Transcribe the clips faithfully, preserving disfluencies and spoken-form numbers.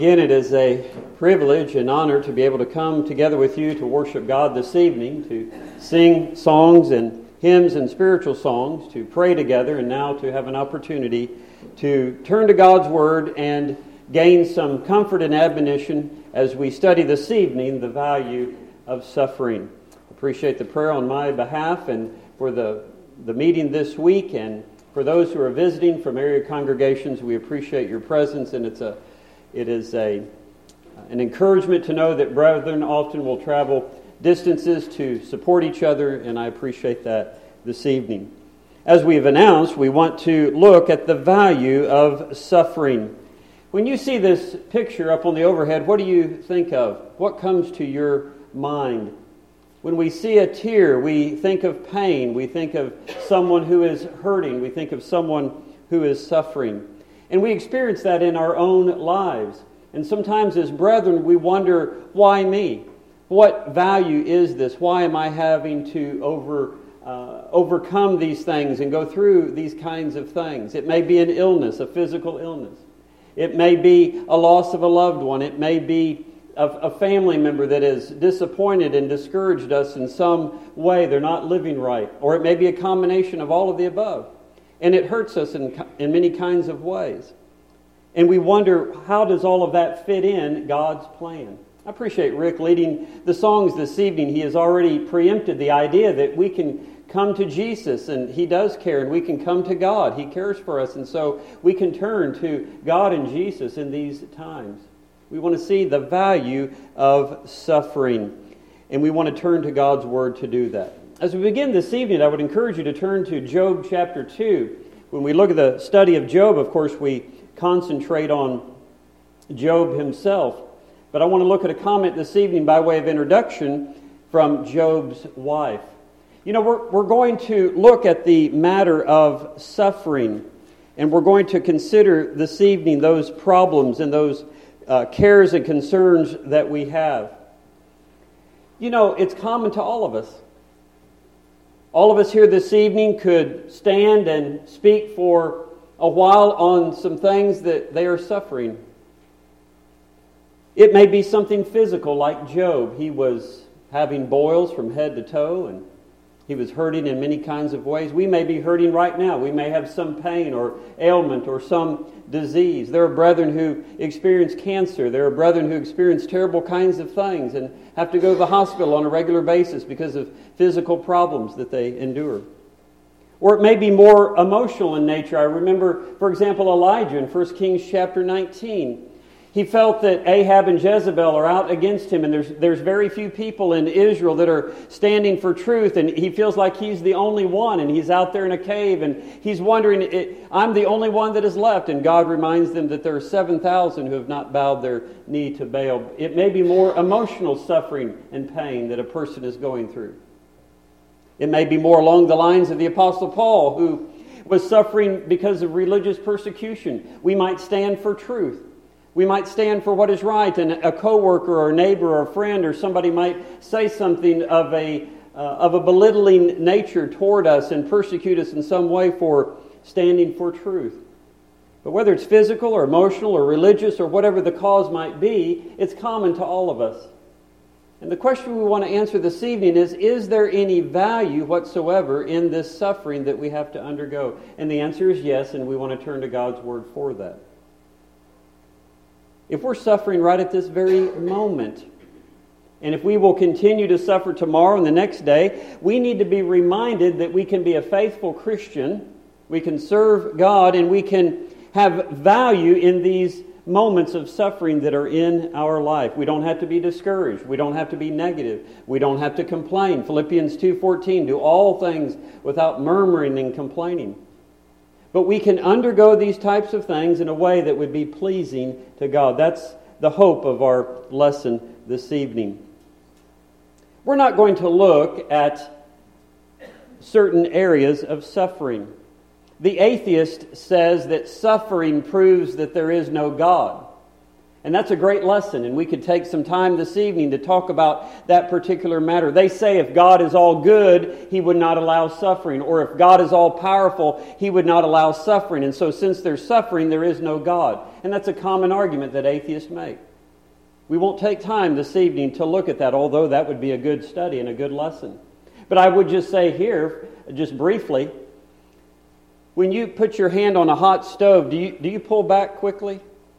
Again, it is a privilege and honor to be able to come together with you to worship God this evening, to sing songs and hymns and spiritual songs, to pray together, and now to have an opportunity to turn to God's Word and gain some comfort and admonition as we study this evening the value of suffering. Appreciate the prayer on my behalf and for the, the meeting this week, and for those who are visiting from area congregations, we appreciate your presence, and it's a It is a an encouragement to know that brethren often will travel distances to support each other, and I appreciate that this evening. As we have announced, we want to look at the value of suffering. When you see this picture up on the overhead, what do you think of? What comes to your mind? When we see a tear, we think of pain. We think of someone who is hurting. We think of someone who is suffering. And we experience that in our own lives. And sometimes as brethren, we wonder, why me? What value is this? Why am I having to over uh, overcome these things and go through these kinds of things? It may be an illness, a physical illness. It may be a loss of a loved one. It may be a, a family member that has disappointed and discouraged us in some way. They're not living right. Or it may be a combination of all of the above. And it hurts us in, in many kinds of ways. And we wonder, how does all of that fit in God's plan? I appreciate Rick leading the songs this evening. He has already preempted the idea that we can come to Jesus, and He does care, and we can come to God. He cares for us, and so we can turn to God and Jesus in these times. We want to see the value of suffering, and we want to turn to God's Word to do that. As we begin this evening, I would encourage you to turn to Job chapter two. When we look at the study of Job, of course, we concentrate on Job himself. But I want to look at a comment this evening by way of introduction from Job's wife. You know, we're, we're going to look at the matter of suffering, and we're going to consider this evening those problems and those uh, cares and concerns that we have. You know, it's common to all of us. All of us here this evening could stand and speak for a while on some things that they are suffering. It may be something physical like Job. He was having boils from head to toe, and he was hurting in many kinds of ways. We may be hurting right now. We may have some pain or ailment or some disease. There are brethren who experience cancer. There are brethren who experience terrible kinds of things and have to go to the hospital on a regular basis because of physical problems that they endure. Or it may be more emotional in nature. I remember, for example, Elijah in First Kings chapter nineteen. He felt that Ahab and Jezebel are out against him, and there's there's very few people in Israel that are standing for truth, and he feels like he's the only one, and he's out there in a cave, and he's wondering, I'm the only one that is left, and God reminds them that there are seven thousand who have not bowed their knee to Baal. It may be more emotional suffering and pain that a person is going through. It may be more along the lines of the Apostle Paul, who was suffering because of religious persecution. We might stand for truth. We might stand for what is right, and a coworker or a neighbor or a friend or somebody might say something of a uh, of a belittling nature toward us and persecute us in some way for standing for truth. But whether it's physical or emotional or religious or whatever the cause might be, it's common to all of us. And the question we want to answer this evening is, is there any value whatsoever in this suffering that we have to undergo? And the answer is yes, and we want to turn to God's Word for that. If we're suffering right at this very moment, and if we will continue to suffer tomorrow and the next day, we need to be reminded that we can be a faithful Christian, we can serve God, and we can have value in these moments of suffering that are in our life. We don't have to be discouraged. We don't have to be negative. We don't have to complain. Philippians two fourteen, do all things without murmuring and complaining. But we can undergo these types of things in a way that would be pleasing to God. That's the hope of our lesson this evening. We're not going to look at certain areas of suffering. The atheist says that suffering proves that there is no God. And that's a great lesson, and we could take some time this evening to talk about that particular matter. They say if God is all good, He would not allow suffering, or if God is all powerful, He would not allow suffering. And so since there's suffering, there is no God. And that's a common argument that atheists make. We won't take time this evening to look at that, although that would be a good study and a good lesson. But I would just say here, just briefly, when you put your hand on a hot stove, do you, do you pull back quickly?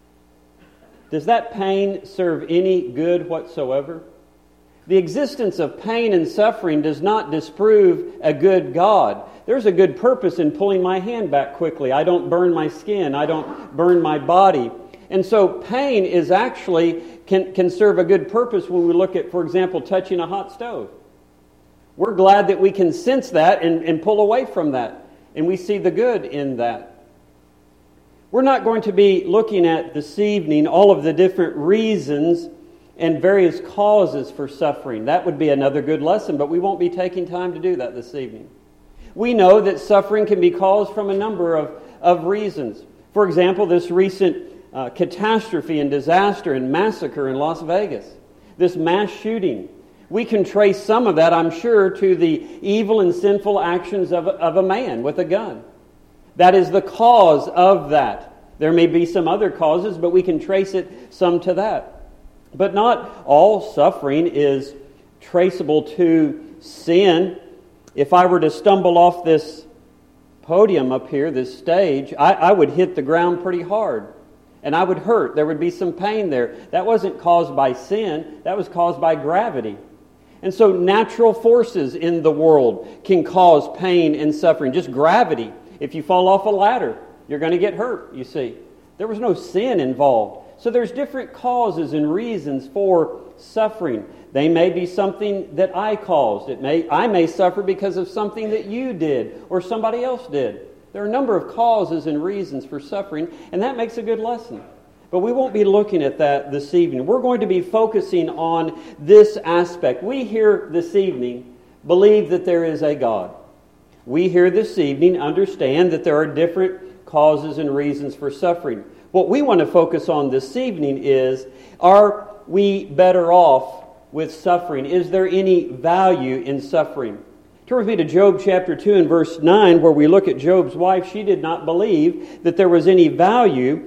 Does that pain serve any good whatsoever? The existence of pain and suffering does not disprove a good God. There's a good purpose in pulling my hand back quickly. I don't burn my skin. I don't burn my body. And so pain is actually can, can serve a good purpose when we look at, for example, touching a hot stove. We're glad that we can sense that and, and pull away from that. And we see the good in that. We're not going to be looking at this evening all of the different reasons and various causes for suffering. That would be another good lesson, but we won't be taking time to do that this evening. We know that suffering can be caused from a number of, of reasons. For example, this recent uh, catastrophe and disaster and massacre in Las Vegas, this mass shooting. We can trace some of that, I'm sure, to the evil and sinful actions of, of a man with a gun. That is the cause of that. There may be some other causes, but we can trace it some to that. But not all suffering is traceable to sin. If I were to stumble off this podium up here, this stage, I, I would hit the ground pretty hard. And I would hurt. There would be some pain there. That wasn't caused by sin. That was caused by gravity. And so natural forces in the world can cause pain and suffering. Just gravity. If you fall off a ladder, you're going to get hurt, you see. There was no sin involved. So there's different causes and reasons for suffering. They may be something that I caused. It may I may suffer because of something that you did or somebody else did. There are a number of causes and reasons for suffering, and that makes a good lesson. But we won't be looking at that this evening. We're going to be focusing on this aspect. We here this evening believe that there is a God. We here this evening understand that there are different causes and reasons for suffering. What we want to focus on this evening is, are we better off with suffering? Is there any value in suffering? Turn with me to Job chapter two and verse nine, where we look at Job's wife. She did not believe that there was any value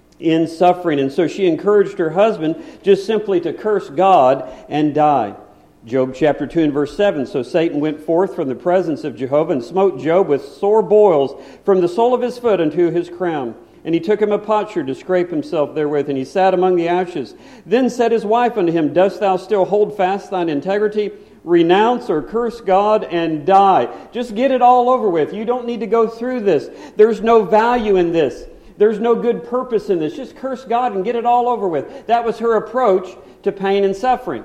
in suffering, and so she encouraged her husband just simply to curse God and die. Job chapter two and verse seven, so Satan went forth from the presence of Jehovah and smote Job with sore boils from the sole of his foot unto his crown. And he took him a potsherd to scrape himself therewith, and he sat among the ashes. Then said his wife unto him, Dost thou still hold fast thine integrity? Renounce or curse God and die. Just get it all over with. You don't need to go through this. There's no value in this. There's no good purpose in this. Just curse God and get it all over with. That was her approach to pain and suffering.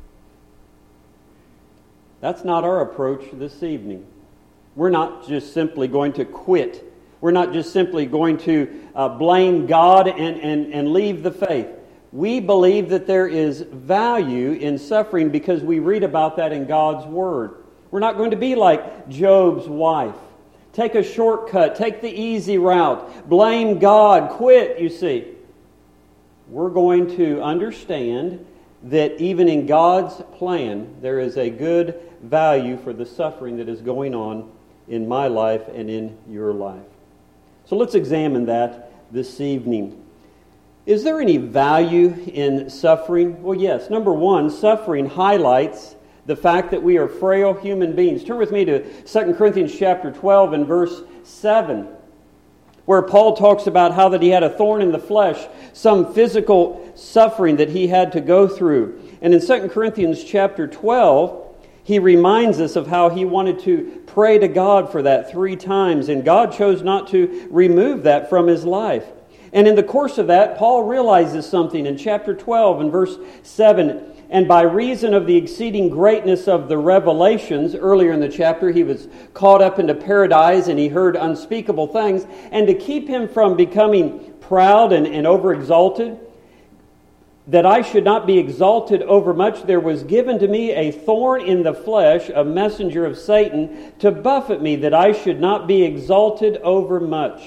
That's not our approach this evening. We're not just simply going to quit. We're not just simply going to uh, blame God and, and, and leave the faith. We believe that there is value in suffering because we read about that in God's Word. We're not going to be like Job's wife. Take a shortcut. Take the easy route. Blame God. Quit, you see. We're going to understand that even in God's plan, there is a good value for the suffering that is going on in my life and in your life. So let's examine that this evening. Is there any value in suffering? Well, yes. Number one, suffering highlights the fact that we are frail human beings. Turn with me to Second Corinthians chapter twelve and verse seven, where Paul talks about how that he had a thorn in the flesh, some physical suffering that he had to go through. And in Second Corinthians chapter twelve, he reminds us of how he wanted to pray to God for that three times, and God chose not to remove that from his life. And in the course of that, Paul realizes something in chapter twelve and verse seven. And by reason of the exceeding greatness of the revelations, earlier in the chapter, he was caught up into paradise and he heard unspeakable things. And to keep him from becoming proud and, and overexalted, that I should not be exalted overmuch, there was given to me a thorn in the flesh, a messenger of Satan, to buffet me, that I should not be exalted overmuch.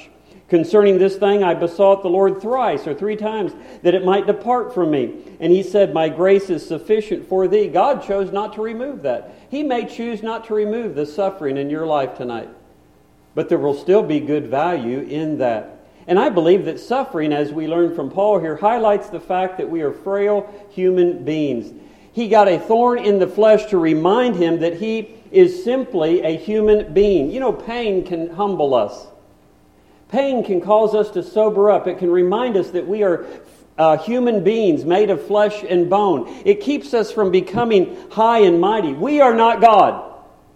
Concerning this thing I besought the Lord thrice or three times that it might depart from me. And he said, my grace is sufficient for thee. God chose not to remove that. He may choose not to remove the suffering in your life tonight. But there will still be good value in that. And I believe that suffering, as we learn from Paul here, highlights the fact that we are frail human beings. He got a thorn in the flesh to remind him that he is simply a human being. You know, pain can humble us. Pain can cause us to sober up. It can remind us that we are uh, human beings made of flesh and bone. It keeps us from becoming high and mighty. We are not God.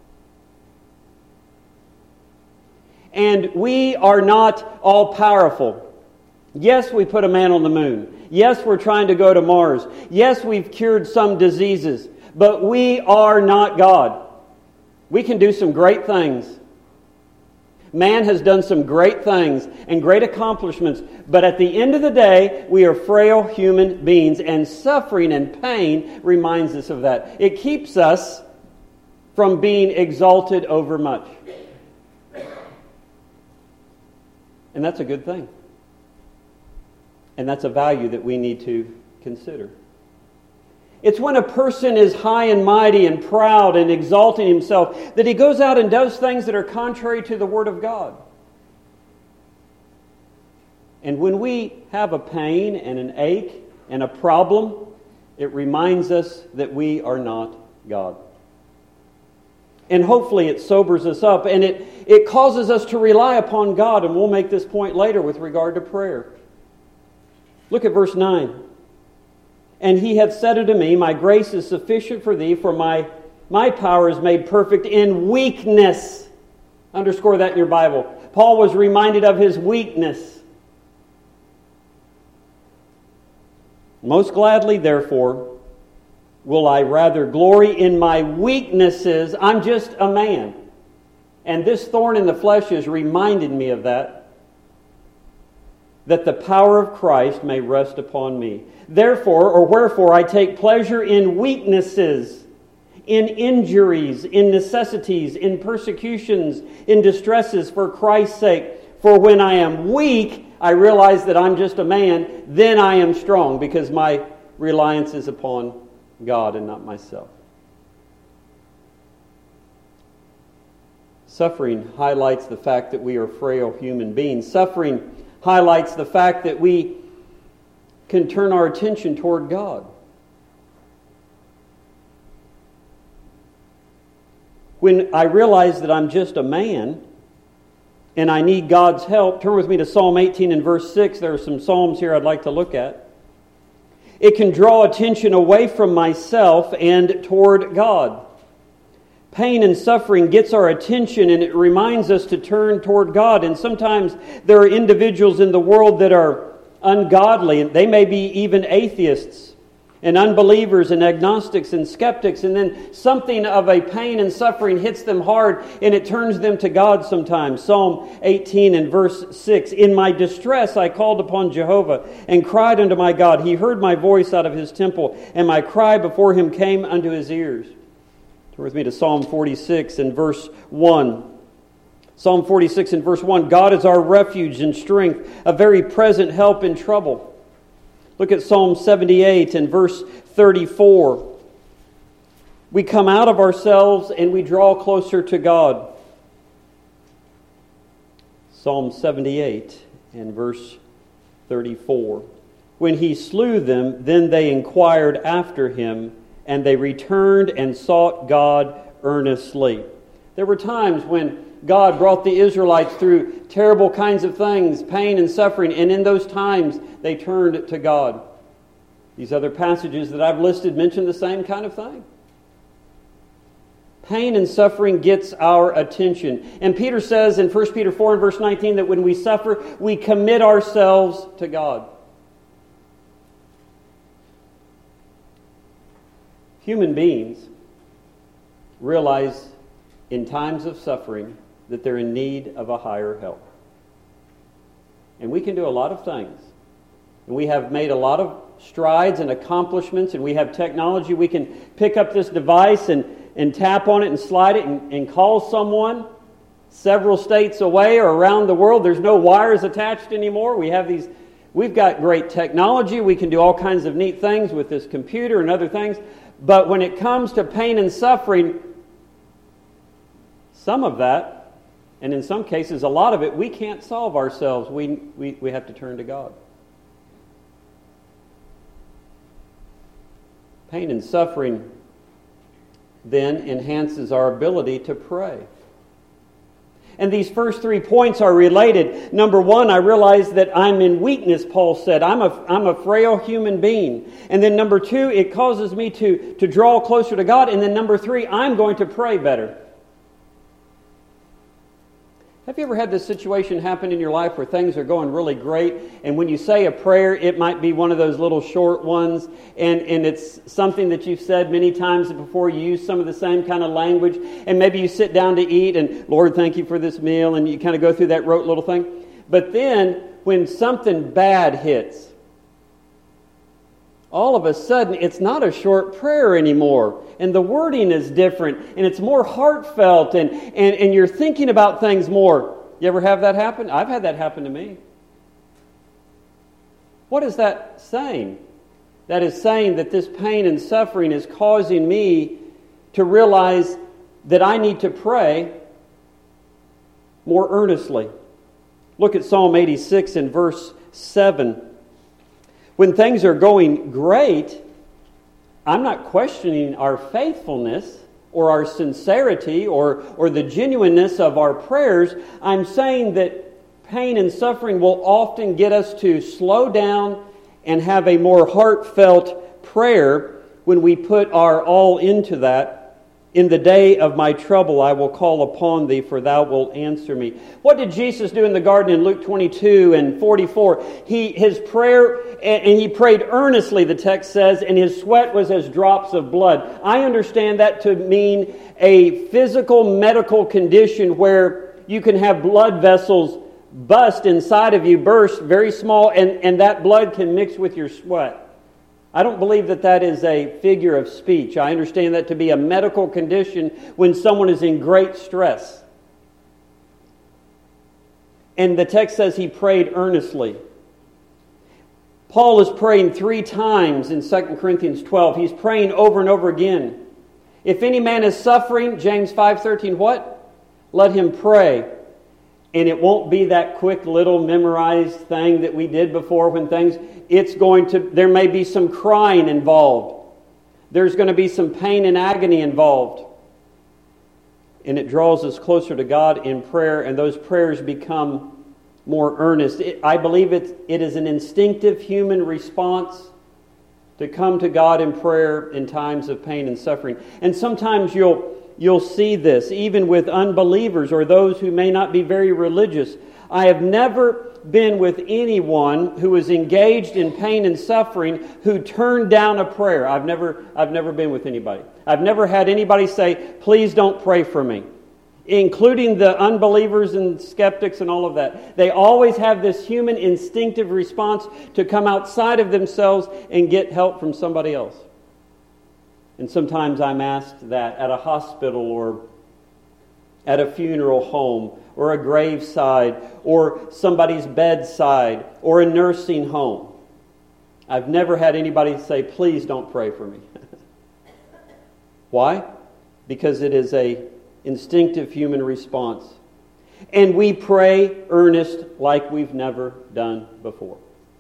And we are not all-powerful. Yes, we put a man on the moon. Yes, we're trying to go to Mars. Yes, we've cured some diseases. But we are not God. We can do some great things. Man has done some great things and great accomplishments, but at the end of the day, we are frail human beings, and suffering and pain reminds us of that. It keeps us from being exalted over much. And that's a good thing. And that's a value that we need to consider. It's when a person is high and mighty and proud and exalting himself that he goes out and does things that are contrary to the Word of God. And when we have a pain and an ache and a problem, it reminds us that we are not God. And hopefully it sobers us up, and it, it causes us to rely upon God. And we'll make this point later with regard to prayer. Look at verse nine. And he hath said unto me, my grace is sufficient for thee, for my, my power is made perfect in weakness. Underscore that in your Bible. Paul was reminded of his weakness. Most gladly, therefore, will I rather glory in my weaknesses. I'm just a man. And this thorn in the flesh has reminded me of that. That the power of Christ may rest upon me. Therefore, or wherefore, I take pleasure in weaknesses, in injuries, in necessities, in persecutions, in distresses for Christ's sake. For when I am weak, I realize that I'm just a man. Then I am strong, because my reliance is upon God and not myself. Suffering highlights the fact that we are frail human beings. Suffering highlights the fact that we can turn our attention toward God. When I realize that I'm just a man and I need God's help, turn with me to Psalm eighteen and verse six. There are some Psalms here I'd like to look at. It can draw attention away from myself and toward God. Pain and suffering gets our attention, and it reminds us to turn toward God. And sometimes there are individuals in the world that are ungodly, and they may be even atheists and unbelievers and agnostics and skeptics, and then something of a pain and suffering hits them hard, and it turns them to God sometimes. Psalm eighteen and verse six, in my distress I called upon Jehovah and cried unto my God. He heard my voice out of his temple, and my cry before him came unto his ears. Turn with me to Psalm forty-six and verse one. Psalm forty-six and verse one, God is our refuge and strength, a very present help in trouble. Look at Psalm seventy-eight and verse thirty-four. We come out of ourselves and we draw closer to God. Psalm seventy-eight and verse thirty-four. When he slew them, then they inquired after him, and they returned and sought God earnestly. There were times when God brought the Israelites through terrible kinds of things, pain and suffering, and in those times they turned to God. These other passages that I've listed mention the same kind of thing. Pain and suffering gets our attention. And Peter says in First Peter four and verse nineteen that when we suffer, we commit ourselves to God. Human beings realize in times of suffering that they're in need of a higher help. And we can do a lot of things. And we have made a lot of strides and accomplishments, and we have technology. We can pick up this device and, and tap on it and slide it and, and call someone several states away or around the world. There's no wires attached anymore. We have these, we've got great technology. We can do all kinds of neat things with this computer and other things. But when it comes to pain and suffering, some of that, and in some cases a lot of it, we can't solve ourselves. We, we, we have to turn to God. Pain and suffering then enhances our ability to pray. And these first three points are related. Number one, I realize that I'm in weakness, Paul said. I'm a, I'm a frail human being. And then number two, it causes me to, to draw closer to God. And then number three, I'm going to pray better. Have you ever had this situation happen in your life where things are going really great, and when you say a prayer, it might be one of those little short ones, and, and it's something that you've said many times before, you use some of the same kind of language, and maybe you sit down to eat, and Lord, thank you for this meal, and you kind of go through that rote little thing. But then, when something bad hits, all of a sudden, it's not a short prayer anymore. And the wording is different. And it's more heartfelt. And, and, and you're thinking about things more. You ever have that happen? I've had that happen to me. What is that saying? That is saying that this pain and suffering is causing me to realize that I need to pray more earnestly. Look at Psalm eighty-six and verse seven. When things are going great, I'm not questioning our faithfulness or our sincerity or, or the genuineness of our prayers. I'm saying that pain and suffering will often get us to slow down and have a more heartfelt prayer when we put our all into that. In the day of my trouble I will call upon thee, for thou wilt answer me. What did Jesus do in the garden in Luke twenty-two and forty-four? He, his prayer, and he prayed earnestly, the text says, and his sweat was as drops of blood. I understand that to mean a physical medical condition where you can have blood vessels bust inside of you, burst, very small, and, and that blood can mix with your sweat. I don't believe that that is a figure of speech. I understand that to be a medical condition when someone is in great stress. And the text says he prayed earnestly. Paul is praying three times in Second Corinthians twelve. He's praying over and over again. If any man is suffering, James five thirteen, what? Let him pray. And it won't be that quick little memorized thing that we did before when things... It's going to, there may be some crying involved. There's going to be some pain and agony involved. And it draws us closer to God in prayer, and those prayers become more earnest. It, I believe it, it is an instinctive human response to come to God in prayer in times of pain and suffering. And sometimes you'll, you'll see this, even with unbelievers or those who may not be very religious. I have never been with anyone who was engaged in pain and suffering who turned down a prayer. I've never, I've never been with anybody. I've never had anybody say, please don't pray for me, including the unbelievers and skeptics and all of that. They always have this human instinctive response to come outside of themselves and get help from somebody else. And sometimes I'm asked that at a hospital or at a funeral home or a graveside or somebody's bedside or a nursing home. I've never had anybody say, please don't pray for me. Why? Because it is a instinctive human response. And we pray earnest like we've never done before.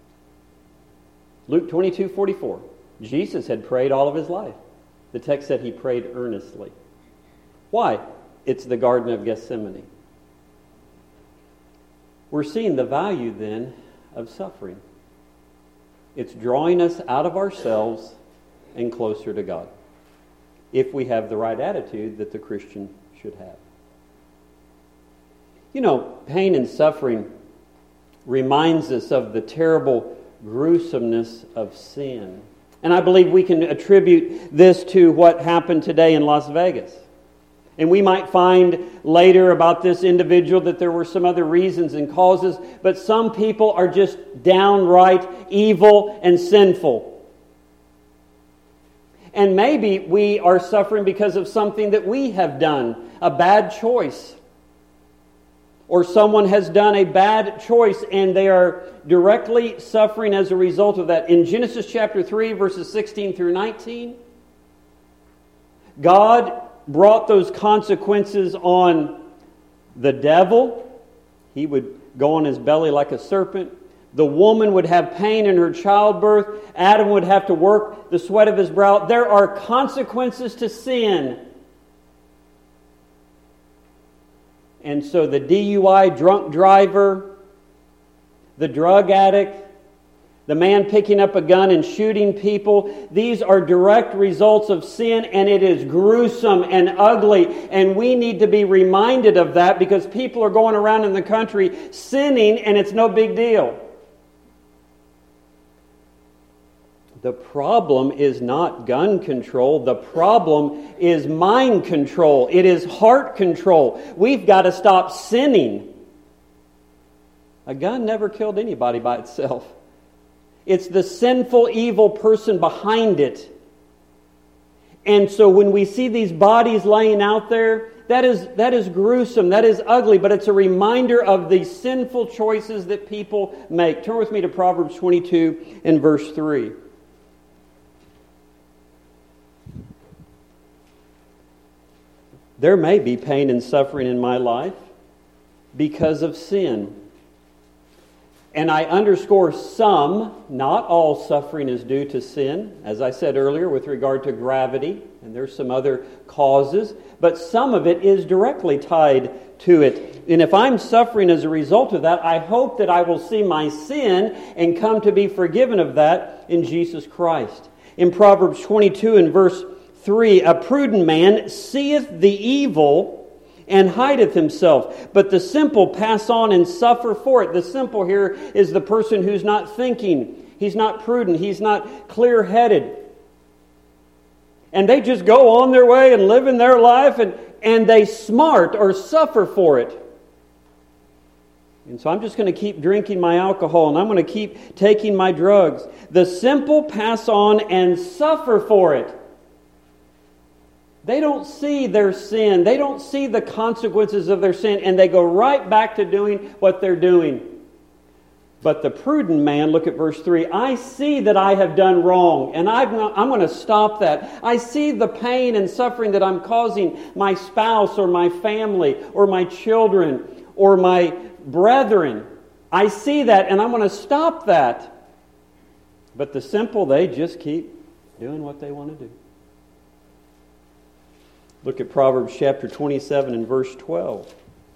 Luke twenty-two forty-four. Jesus had prayed all of his life. The text said he prayed earnestly. Why? It's the Garden of Gethsemane. We're seeing the value then of suffering. It's drawing us out of ourselves and closer to God, if we have the right attitude that the Christian should have. You know, pain and suffering reminds us of the terrible gruesomeness of sin. And I believe we can attribute this to what happened today in Las Vegas. And we might find later about this individual that there were some other reasons and causes, but some people are just downright evil and sinful. And maybe we are suffering because of something that we have done, a bad choice. or someone has done a bad choice and they are directly suffering as a result of that. In Genesis chapter three, verses sixteen through nineteen, God brought those consequences on the devil. He would go on his belly like a serpent. The woman would have pain in her childbirth. Adam would have to work the sweat of his brow. There are consequences to sin. And so the D U I drunk driver, the drug addict, the man picking up a gun and shooting people, these are direct results of sin, and it is gruesome and ugly. And we need to be reminded of that, because people are going around in the country sinning and it's no big deal. The problem is not gun control. The problem is mind control. It is heart control. We've got to stop sinning. A gun never killed anybody by itself. It's the sinful, evil person behind it. And so when we see these bodies laying out there, that is, that is gruesome, that is ugly, but it's a reminder of the sinful choices that people make. Turn with me to Proverbs twenty-two and verse three. There may be pain and suffering in my life because of sin. And I underscore some, not all suffering is due to sin, as I said earlier with regard to gravity, and there's some other causes, but some of it is directly tied to it. And if I'm suffering as a result of that, I hope that I will see my sin and come to be forgiven of that in Jesus Christ. In Proverbs twenty-two and verse three, a prudent man seeth the evil and hideth himself, but the simple pass on and suffer for it. The simple here is the person who's not thinking. He's not prudent. He's not clear-headed. And they just go on their way and live in their life, and, and they smart or suffer for it. And so I'm just going to keep drinking my alcohol, and I'm going to keep taking my drugs. The simple pass on and suffer for it. They don't see their sin. They don't see the consequences of their sin, and they go right back to doing what they're doing. But the prudent man, look at verse three, I see that I have done wrong, and I'm, not, I'm going to stop that. I see the pain and suffering that I'm causing my spouse or my family or my children or my brethren. I see that, and I'm going to stop that. But the simple, they just keep doing what they want to do. Look at Proverbs chapter twenty-seven and verse twelve.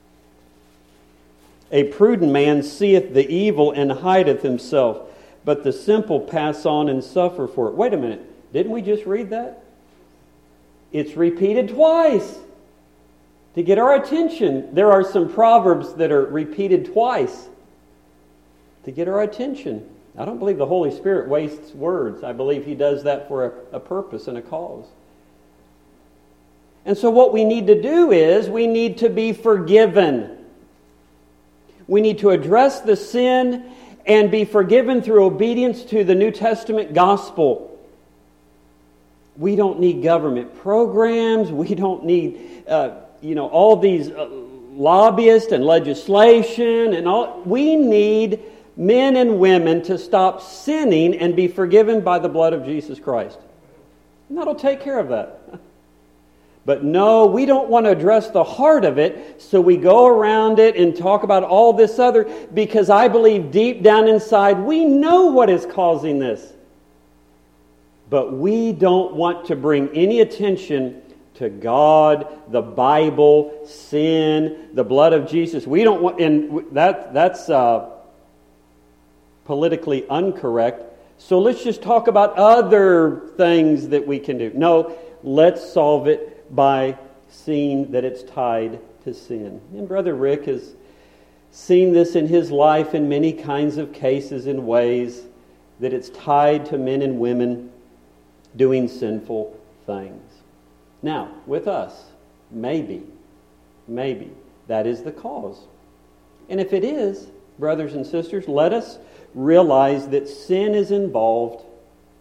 A prudent man seeth the evil and hideth himself, but the simple pass on and suffer for it. Wait a minute, didn't we just read that? It's repeated twice to get our attention. There are some proverbs that are repeated twice to get our attention. I don't believe the Holy Spirit wastes words. I believe He does that for a, a purpose and a cause. And so what we need to do is we need to be forgiven. We need to address the sin and be forgiven through obedience to the New Testament gospel. We don't need government programs. We don't need, uh, you know, all these uh, lobbyists and legislation and all. We need men and women to stop sinning and be forgiven by the blood of Jesus Christ. And that'll take care of that. But no, we don't want to address the heart of it, so we go around it and talk about all this other, because I believe deep down inside we know what is causing this. But we don't want to bring any attention to God, the Bible, sin, the blood of Jesus. We don't want, and that that's uh, politically incorrect. So let's just talk about other things that we can do. No, let's solve it by seeing that it's tied to sin. And Brother Rick has seen this in his life in many kinds of cases and ways, that it's tied to men and women doing sinful things. Now, with us, maybe, maybe that is the cause. And if it is, brothers and sisters, let us realize that sin is involved.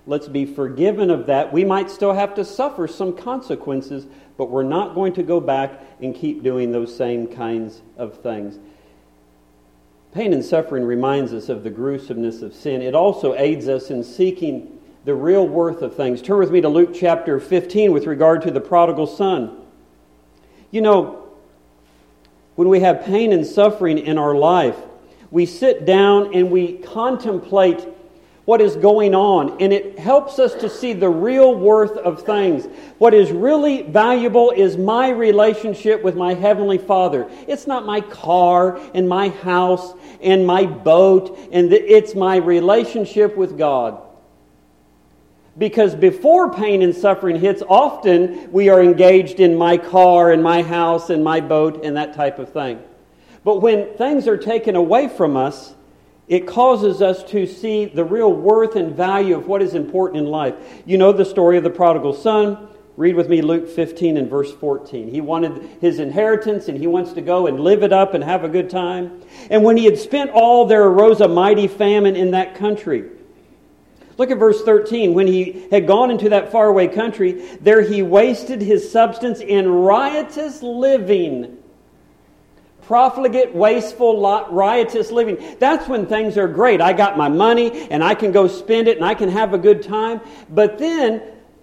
Let's be forgiven of that. We might still have to suffer some consequences, but we're not going to go back and keep doing those same kinds of things. Pain and suffering reminds us of the gruesomeness of sin. It also aids us in seeking the real worth of things. Turn with me to Luke chapter fifteen with regard to the prodigal son. You know, when we have pain and suffering in our life, we sit down and we contemplate what is going on, and it helps us to see the real worth of things. What is really valuable is my relationship with my Heavenly Father. It's not my car and my house and my boat, and it's my relationship with God. Because before pain and suffering hits, often we are engaged in my car and my house and my boat and that type of thing. But when things are taken away from us, it causes us to see the real worth and value of what is important in life. You know the story of the prodigal son. Read with me Luke fifteen and verse fourteen. He wanted his inheritance and he wants to go and live it up and have a good time. And when he had spent all, there arose a mighty famine in that country. Look at verse thirteen. When he had gone into that faraway country, there he wasted his substance in riotous living. Profligate, wasteful, riotous living. That's when things are great. I got my money and I can go spend it and I can have a good time. But then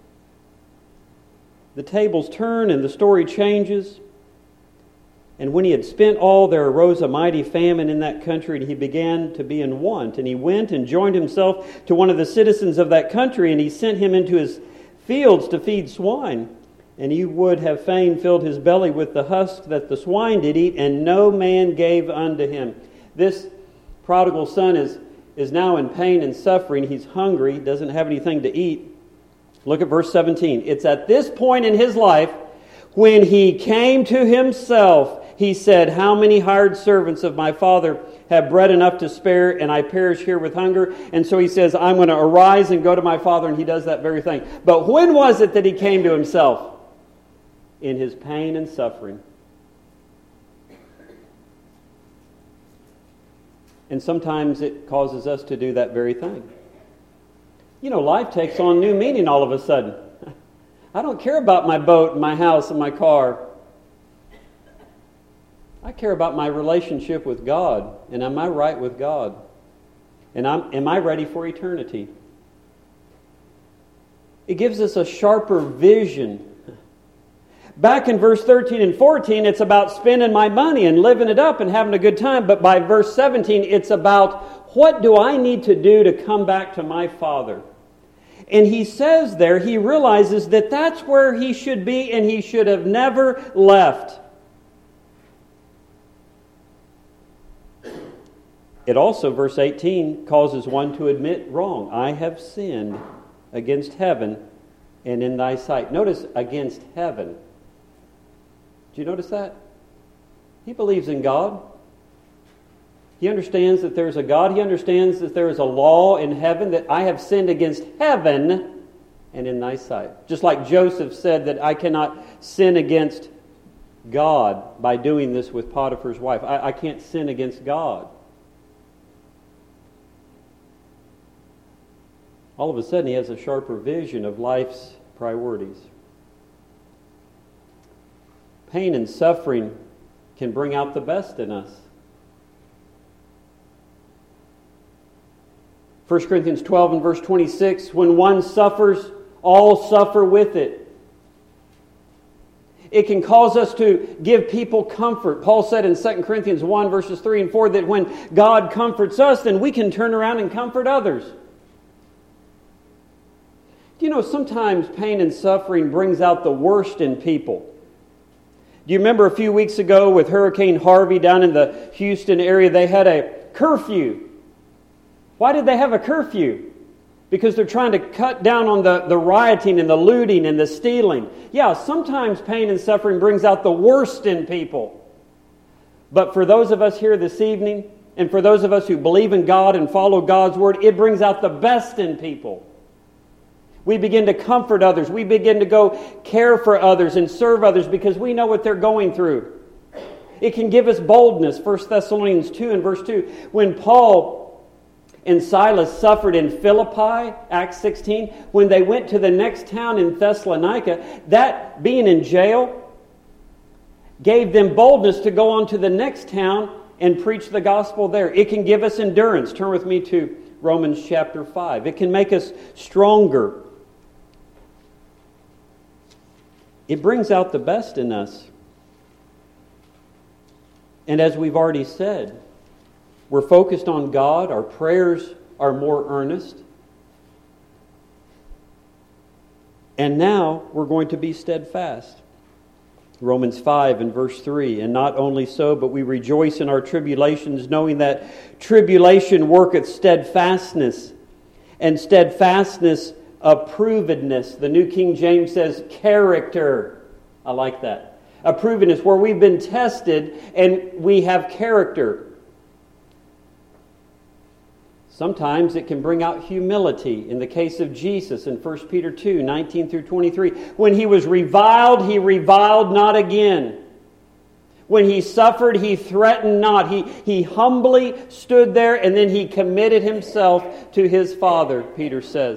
the tables turn and the story changes. And when he had spent all, there arose a mighty famine in that country, and he began to be in want. And he went and joined himself to one of the citizens of that country, and he sent him into his fields to feed swine. And he would have fain filled his belly with the husk that the swine did eat, and no man gave unto him. This prodigal son is, is now in pain and suffering. He's hungry, doesn't have anything to eat. Look at verse seventeen. It's at this point in his life, when he came to himself, he said, how many hired servants of my father have bread enough to spare, and I perish here with hunger? And so he says, I'm going to arise and go to my father, and he does that very thing. But when was it that he came to himself? In his pain and suffering. And sometimes it causes us to do that very thing. You know, life takes on new meaning all of a sudden. I don't care about my boat and my house and my car. I care about my relationship with God. And am I right with God? And I'm, am I ready for eternity? It gives us a sharper vision. Back in verse thirteen and fourteen, it's about spending my money and living it up and having a good time. But by verse seventeen, it's about what do I need to do to come back to my Father? And he says there, he realizes that that's where he should be and he should have never left. It also, verse eighteen, causes one to admit wrong. I have sinned against heaven and in thy sight. Notice, against heaven. Do you notice that? He believes in God. He understands that there's a God. He understands that there is a law in heaven, that I have sinned against heaven and in thy sight. Just like Joseph said that I cannot sin against God by doing this with Potiphar's wife. I, I can't sin against God. All of a sudden he has a sharper vision of life's priorities. Pain and suffering can bring out the best in us. First Corinthians twelve and verse twenty-six, when one suffers, all suffer with it. It can cause us to give people comfort. Paul said in Second Corinthians one verses three and four that when God comforts us, then we can turn around and comfort others. You know, sometimes pain and suffering brings out the worst in people. Do you remember a few weeks ago with Hurricane Harvey down in the Houston area, they had a curfew. Why did they have a curfew? Because they're trying to cut down on the, the rioting and the looting and the stealing. Yeah, sometimes pain and suffering brings out the worst in people. But for those of us here this evening, and for those of us who believe in God and follow God's Word, it brings out the best in people. We begin to comfort others. We begin to go care for others and serve others because we know what they're going through. It can give us boldness. First Thessalonians two and verse two. When Paul and Silas suffered in Philippi, Acts sixteen, when they went to the next town in Thessalonica, that being in jail gave them boldness to go on to the next town and preach the gospel there. It can give us endurance. Turn with me to Romans chapter five. It can make us stronger. It brings out the best in us. And as we've already said, we're focused on God. Our prayers are more earnest. And now we're going to be steadfast. Romans five and verse three. And not only so, but we rejoice in our tribulations, knowing that tribulation worketh steadfastness, and steadfastness approvedness. The New King James says character. I like that. Approvedness, where we've been tested and we have character. Sometimes it can bring out humility. In the case of Jesus in First Peter two, nineteen through twenty-three, when he was reviled, he reviled not again. When he suffered, he threatened not. He, he humbly stood there and then he committed himself to his Father, Peter says.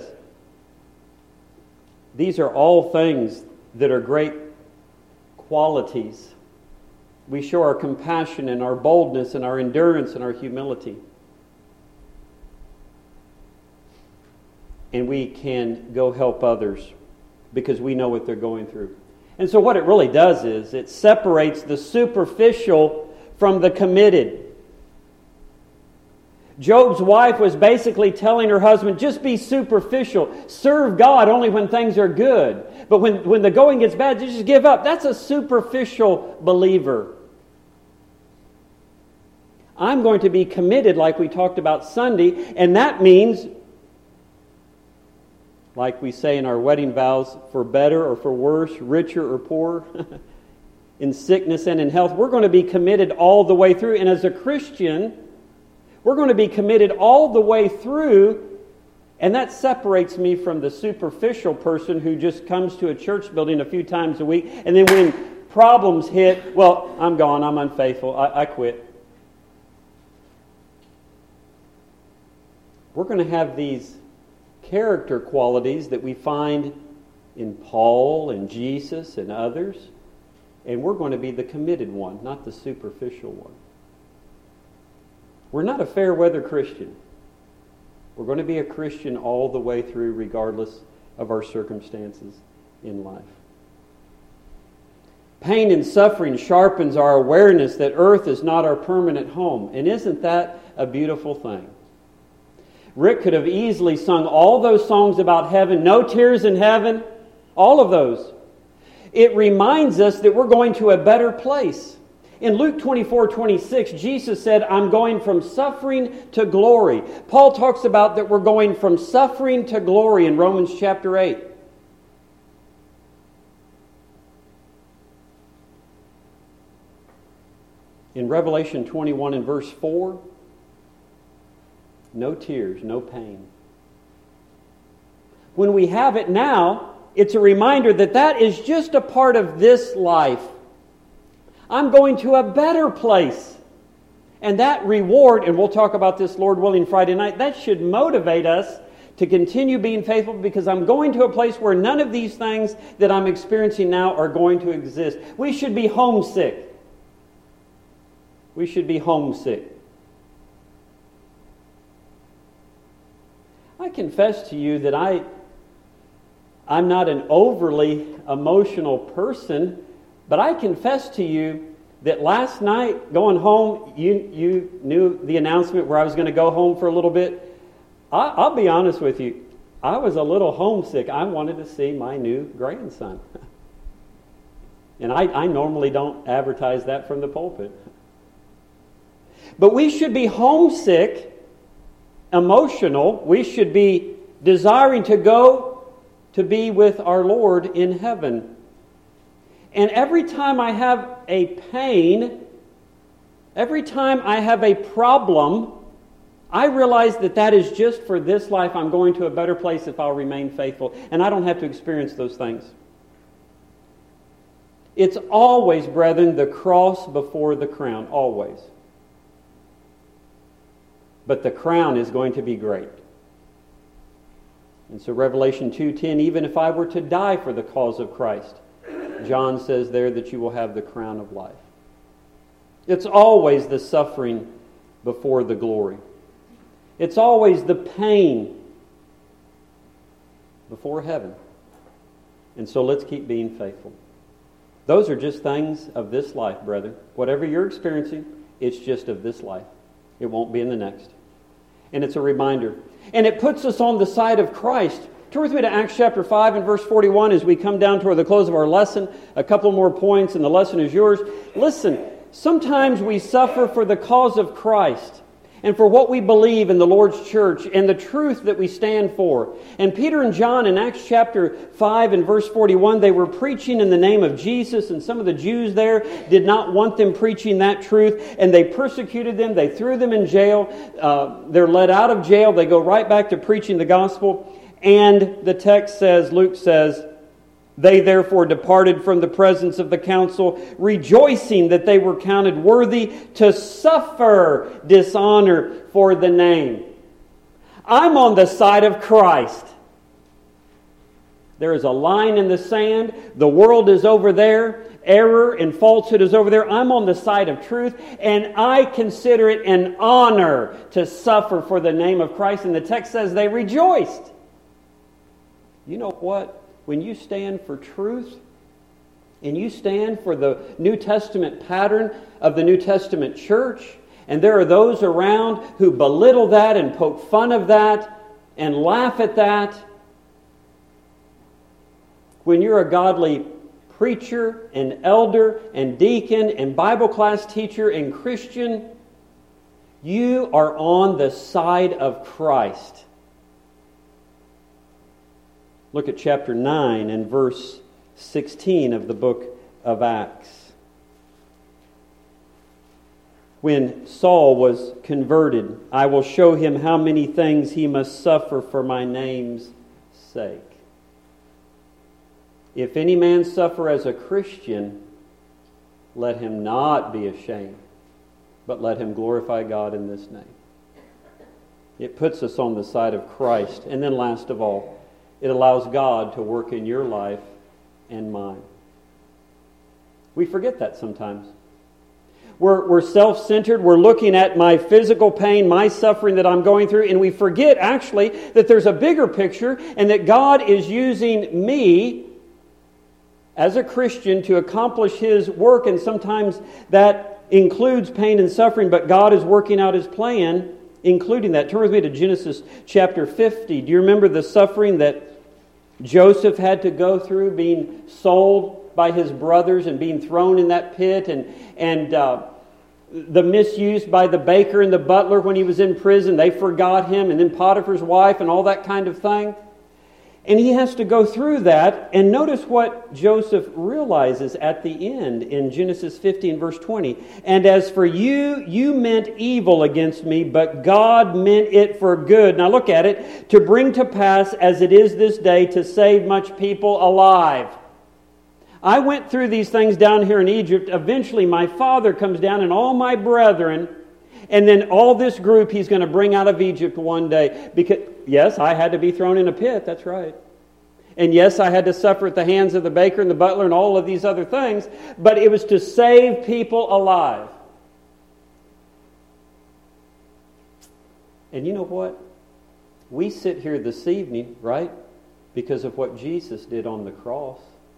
These are all things that are great qualities. We show our compassion and our boldness and our endurance and our humility. And we can go help others because we know what they're going through. And so what it really does is it separates the superficial from the committed. Job's wife was basically telling her husband, just be superficial. Serve God only when things are good. But when, when the going gets bad, just give up. That's a superficial believer. I'm going to be committed like we talked about Sunday, and that means, like we say in our wedding vows, for better or for worse, richer or poorer, in sickness and in health, we're going to be committed all the way through. And as a Christian, we're going to be committed all the way through, and that separates me from the superficial person who just comes to a church building a few times a week, and then when problems hit, well, I'm gone, I'm unfaithful, I, I quit. We're going to have these character qualities that we find in Paul and Jesus and others, and we're going to be the committed one, not the superficial one. We're not a fair weather Christian. We're going to be a Christian all the way through, regardless of our circumstances in life. Pain and suffering sharpens our awareness that earth is not our permanent home. And isn't that a beautiful thing? Rick could have easily sung all those songs about heaven, no tears in heaven, all of those. It reminds us that we're going to a better place. In Luke twenty-four twenty-six, Jesus said, I'm going from suffering to glory. Paul talks about that we're going from suffering to glory in Romans chapter eight. In Revelation twenty-one and verse four, no tears, no pain. When we have it now, it's a reminder that that is just a part of this life. I'm going to a better place. And that reward, and we'll talk about this, Lord willing, Friday night, that should motivate us to continue being faithful, because I'm going to a place where none of these things that I'm experiencing now are going to exist. We should be homesick. We should be homesick. I confess to you that I, I'm not an overly emotional person, but I confess to you that last night, going home, you, you knew the announcement where I was going to go home for a little bit. I, I'll be honest with you, I was a little homesick. I wanted to see my new grandson. And I, I normally don't advertise that from the pulpit. But we should be homesick, emotional. We should be desiring to go to be with our Lord in heaven. And every time I have a pain, every time I have a problem, I realize that that is just for this life. I'm going to a better place if I'll remain faithful. And I don't have to experience those things. It's always, brethren, the cross before the crown. Always. but the crown is going to be great. And so Revelation two ten, even if I were to die for the cause of Christ, John says there that you will have the crown of life. It's always the suffering before the glory. It's always the pain before heaven. And so let's keep being faithful. Those are just things of this life, brethren. Whatever you're experiencing, it's just of this life. It won't be in the next. And it's a reminder. And it puts us on the side of Christ. Turn with me to Acts chapter five and verse forty-one as we come down toward the close of our lesson. A couple more points and the lesson is yours. Listen, sometimes we suffer for the cause of Christ and for what we believe in the Lord's church and the truth that we stand for. And Peter and John in Acts chapter five and verse forty-one, they were preaching in the name of Jesus, and some of the Jews there did not want them preaching that truth, and they persecuted them. They threw them in jail. Uh, they're let out of jail. They go right back to preaching the gospel. And the text says, Luke says, they therefore departed from the presence of the council, rejoicing that they were counted worthy to suffer dishonor for the name. I'm on the side of Christ. There is a line in the sand. The world is over there. Error and falsehood is over there. I'm on the side of truth, and I consider it an honor to suffer for the name of Christ. And the text says they rejoiced. You know what? When you stand for truth and you stand for the New Testament pattern of the New Testament church, and there are those around who belittle that and poke fun of that and laugh at that, when you're a godly preacher and elder and deacon and Bible class teacher and Christian, you are on the side of Christ. Look at chapter nine and verse sixteen of the book of Acts. When Saul was converted, I will show him how many things he must suffer for my name's sake. If any man suffer as a Christian, let him not be ashamed, but let him glorify God in this name. It puts us on the side of Christ. And then last of all, it allows God to work in your life and mine. We forget that sometimes. We're, we're self-centered. We're looking at my physical pain, my suffering that I'm going through, and we forget actually that there's a bigger picture and that God is using me as a Christian to accomplish His work, and sometimes that includes pain and suffering, but God is working out His plan, including that. Turn with me to Genesis chapter fifty. Do you remember the suffering that Joseph had to go through, being sold by his brothers and being thrown in that pit, and and uh, the misuse by the baker and the butler when he was in prison? They forgot him, and then Potiphar's wife and all that kind of thing. And he has to go through that. And notice what Joseph realizes at the end in Genesis fifteen, verse twenty. And as for you, you meant evil against me, but God meant it for good. Now look at it. To bring to pass as it is this day, to save much people alive. I went through these things down here in Egypt. Eventually my father comes down and all my brethren, and then all this group He's going to bring out of Egypt one day. Because, yes, I had to be thrown in a pit, that's right. And yes, I had to suffer at the hands of the baker and the butler and all of these other things, but it was to save people alive. And you know what? We sit here this evening, right, because of what Jesus did on the cross.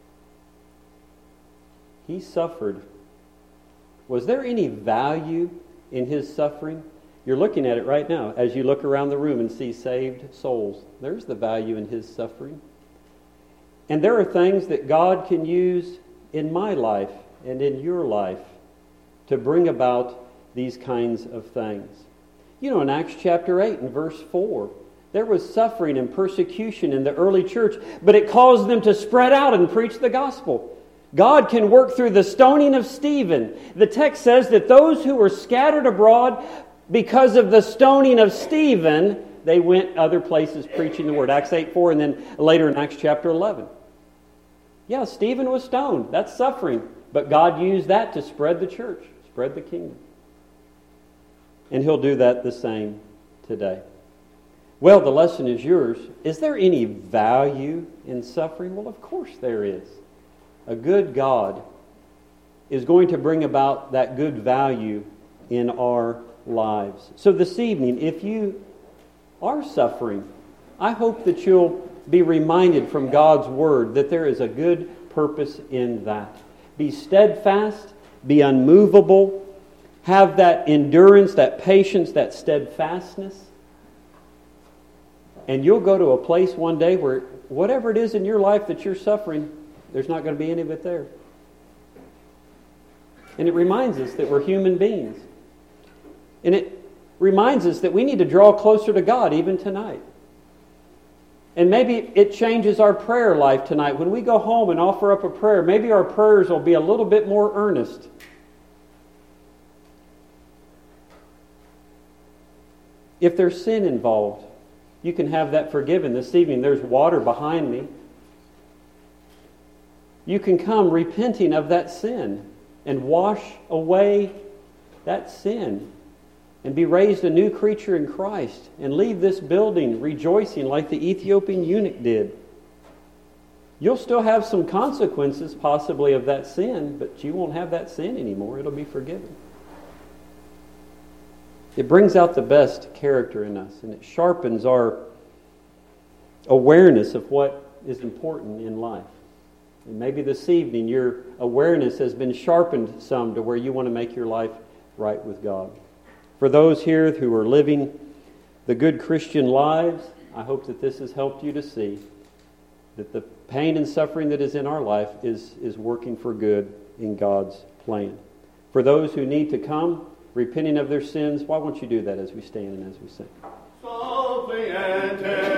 He suffered. Was there any value in His suffering? You're looking at it right now as you look around the room and see saved souls. There's the value in His suffering. And there are things that God can use in my life and in your life to bring about these kinds of things. You know, in Acts chapter eight and verse four, there was suffering and persecution in the early church, but it caused them to spread out and preach the gospel. God can work through the stoning of Stephen. The text says that those who were scattered abroad because of the stoning of Stephen, they went other places preaching the word. Acts eight four, and then later in Acts chapter eleven. Yeah, Stephen was stoned. That's suffering. But God used that to spread the church, spread the kingdom. And He'll do that the same today. Well, the lesson is yours. Is there any value in suffering? Well, of course there is. A good God is going to bring about that good value in our lives. So this evening, if you are suffering, I hope that you'll be reminded from God's Word that there is a good purpose in that. Be steadfast, be unmovable, have that endurance, that patience, that steadfastness. And you'll go to a place one day where whatever it is in your life that you're suffering, there's not going to be any of it there. And it reminds us that we're human beings. And it reminds us that we need to draw closer to God even tonight. And maybe it changes our prayer life tonight. When we go home and offer up a prayer, maybe our prayers will be a little bit more earnest. If there's sin involved, you can have that forgiven. This evening, there's water behind me. You can come repenting of that sin and wash away that sin and be raised a new creature in Christ and leave this building rejoicing like the Ethiopian eunuch did. You'll still have some consequences possibly of that sin, but you won't have that sin anymore. It'll be forgiven. It brings out the best character in us, and it sharpens our awareness of what is important in life. And maybe this evening your awareness has been sharpened some to where you want to make your life right with God. For those here who are living the good Christian lives, I hope that this has helped you to see that the pain and suffering that is in our life is, is working for good in God's plan. For those who need to come, repenting of their sins, why won't you do that as we stand and as we sing? Softly enter.